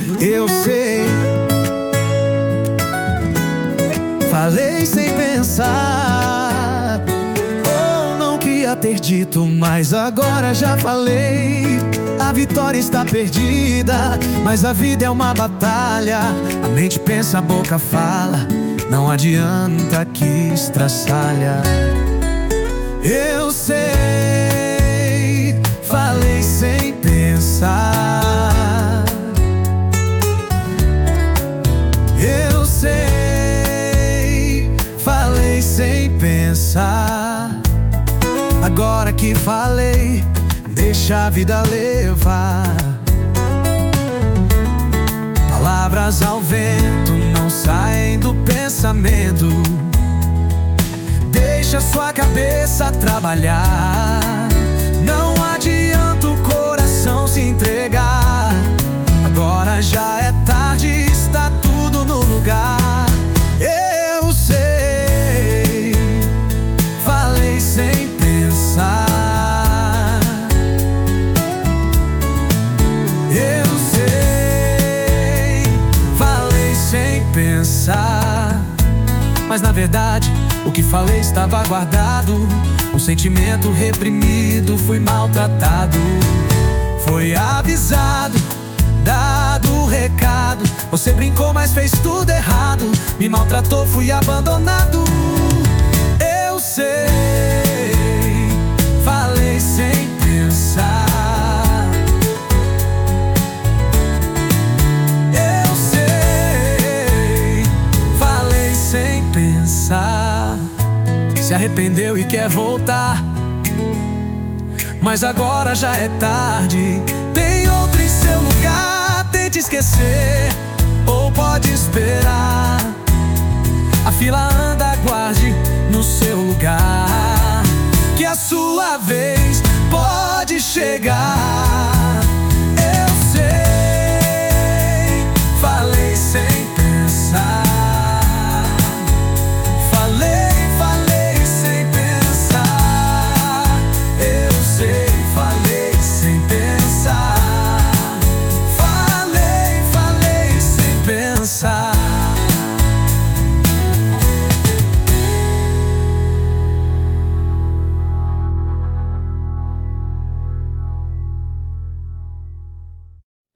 Eu sei, falei sem pensar, ou não queria ter dito, mas agora já falei. A vitória está perdida, mas a vida é uma batalha. A mente pensa, a boca fala, não adianta que estraçalha. Eu sei, falei sem pensar. Eu sei, falei sem pensar. Agora que falei, deixa a vida levar. Palavras ao vento não saem do pensamento. Deixa sua cabeça trabalhar. Não adianta o coração se entregar. Agora já é tarde, está tudo no lugar. Eu sei, falei sem pensar. Eu sei, falei sem pensar. Mas na verdade, o que falei estava guardado. Um sentimento reprimido, fui maltratado. Foi avisado, dado o recado. Você brincou, mas fez tudo errado. Me maltratou, fui abandonado. Eu sei, falei sem pensar. Eu sei, falei sem pensar. Se arrependeu e quer voltar, mas agora já é tarde. Tem outro em seu lugar. Tente esquecer ou pode esperar. A fila anda, aguarde no seu lugar, que a sua vez pode chegar.